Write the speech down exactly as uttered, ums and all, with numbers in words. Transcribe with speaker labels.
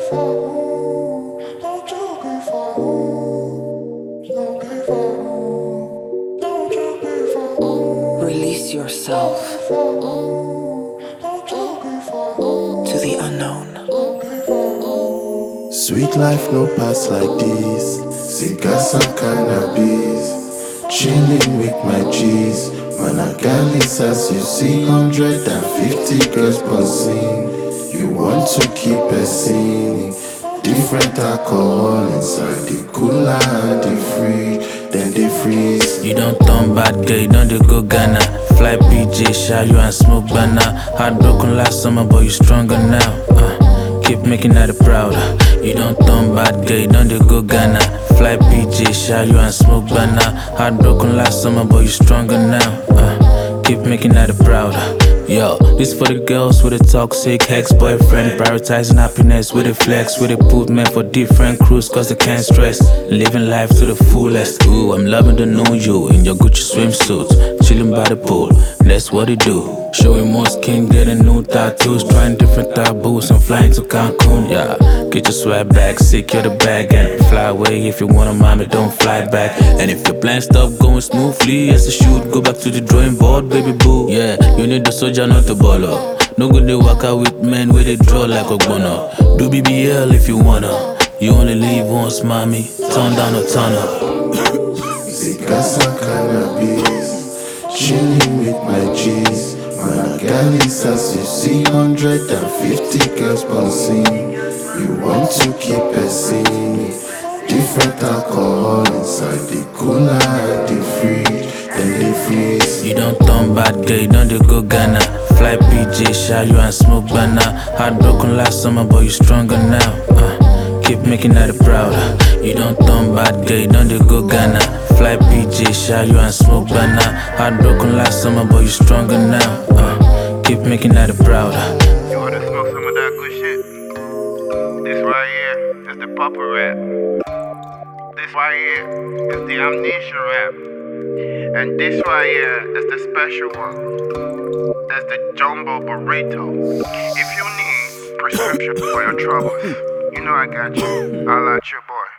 Speaker 1: Release yourself to the unknown.
Speaker 2: Sweet life no pass like this. Cigars and cannabis, chilling with my G's. Man, I got this as you see, one hundred fifty girls buzzing. You want to keep a scene. Different alcohol inside the cooler and the fridge. Then they freeze.
Speaker 3: You don't turn bad girl, you don't dey go Ghana. Fly P J, shy you and smoke banana. Heartbroken last summer, but you stronger now. Uh, keep making her proud. You don't turn bad girl, you don't dey go Ghana. Fly P J, shy you and smoke banana. Heartbroken last summer, but you stronger now. Uh, keep making her proud. Yo, this for the girls with a toxic ex-boyfriend. Prioritizing happiness with a flex. With a put men for different crews cause they can't stress. Living life to the fullest. Ooh, I'm loving the new you in your Gucci swimsuits. Chilling by the pool, that's what they do. Showing more skin, getting new tattoos. Trying different taboos and flying to Cancun. Yeah, get your swag back, secure the bag and fly away. If you wanna mind me, don't fly back. And if your plans stop going smoothly as it should, go back to the drawing board, baby boo. Yeah, you need the soldier, not the baller. No good they walk out with men where they draw like a gunner. Do B B L if you wanna. You only live once, mommy. Turn down or turn up.
Speaker 2: Cigars and cannabis, chilling with my G's. Man, I got this as you see, one hundred fifty girls buzzing. You want to keep a scene. Different alcohol inside the cooler and the fridge. Then they freeze.
Speaker 3: You don't turn bad girl, you don't dey go Ghana. Fly P J, shy you and smoke banana. Heartbroken last summer, but you stronger now. Uh, keep making her proud. You don't turn bad girl, you don't dey go Ghana. Fly P J, shy you and smoke banana. Heartbroken last summer, but you stronger now. Uh, keep making her proud.
Speaker 4: You wanna smoke some of that good shit? This right here is the papa rap. This right here is the amnesia rap. And this right here is the special one. That's the jumbo burrito. If you need prescription for your troubles, you know I got you. I'll at your boy.